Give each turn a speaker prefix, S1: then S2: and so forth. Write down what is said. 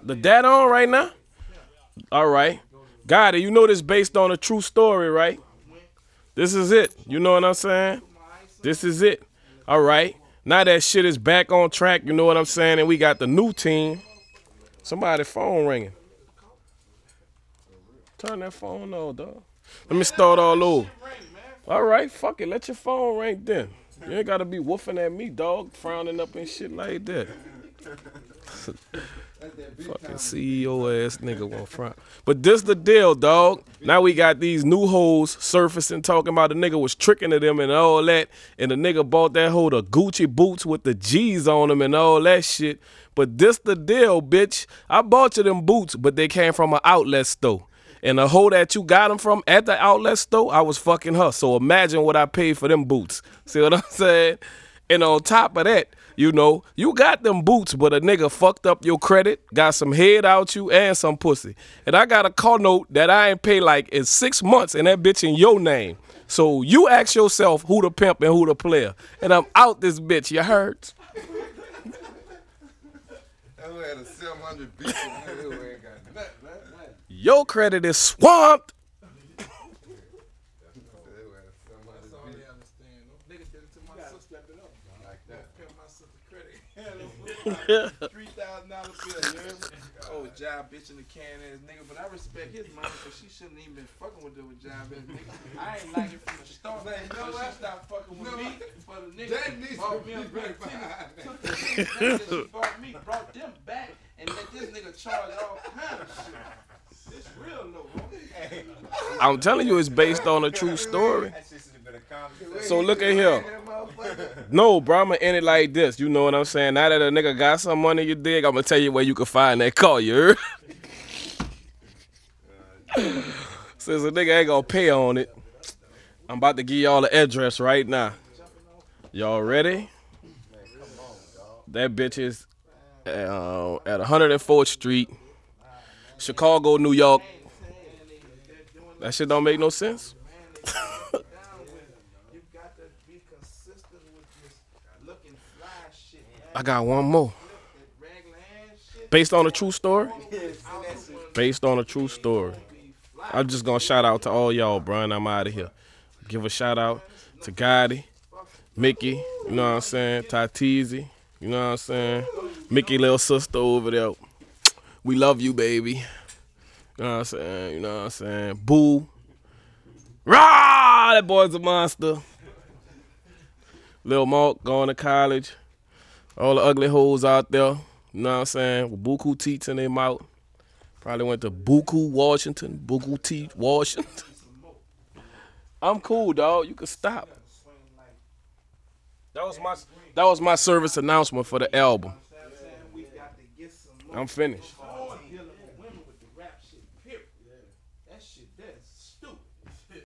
S1: The data on right now? All right. Got it. You know this based on a true story, right? This is it. You know what I'm saying? This is it. All right. Now that shit is back on track, you know what I'm saying? And we got the new team. Somebody phone ringing. Turn that phone on, dog. Let me start all over. All right, fuck it. Let your phone ring then. You ain't gotta be woofing at me, dog, frowning up and shit like that. Fucking CEO ass nigga won't frown. But this the deal, dog. Now we got these new hoes surfacing talking about the nigga was tricking to them and all that. And the nigga bought that hoe the Gucci boots with the G's on them and all that shit. But this the deal, bitch. I bought you them boots, but they came from an outlet store. And the hoe that you got them from at the outlet store, I was fucking her. So imagine what I paid for them boots. See what I'm saying? And on top of that, you know, you got them boots, but a nigga fucked up your credit, got some head out you, and some pussy. And I got a car note that I ain't pay like in 6 months, and that bitch in your name. So you ask yourself who the pimp and who the player. And I'm out this bitch, you heard? Your credit is swamped.
S2: $3,000 bill, oh, job bitch in the can ass nigga, but I respect his mama because she shouldn't even been fucking with the job ass nigga. I ain't like it from the start. So she stopped fucking with me for the nigga bought me a better ticket, took the things that she bought me, brought them back, and let this nigga charge all kind of shit. It's real low, bro.
S1: I'm telling you, it's based on a true story. So look at here. No, bro, I'm gonna end it like this. You know what I'm saying? Now that a nigga got some money, you dig, I'm gonna tell you where you can find that car, you heard? Since a nigga ain't gonna pay on it, I'm about to give y'all the address right now. Y'all ready? That bitch is at 104th Street, Chicago, New York. That shit don't make no sense. I got one more. Based on a true story? Based on a true story. I'm just gonna shout out to all y'all, bro, and I'm out of here. Give a shout out to Gotti, Mickey, you know what I'm saying, Tatizi, you know what I'm saying, Mickey little sister over there. We love you, baby. You know what I'm saying, you know what I'm saying, Boo. Rah! That boy's a monster. Lil Mark going to college. All the ugly hoes out there, you know what I'm saying, with buku teats in their mouth. Probably went to Buku, Washington, Buku Teat, Washington. I'm cool, dog. You can stop. That was my service announcement for the album. I'm finished.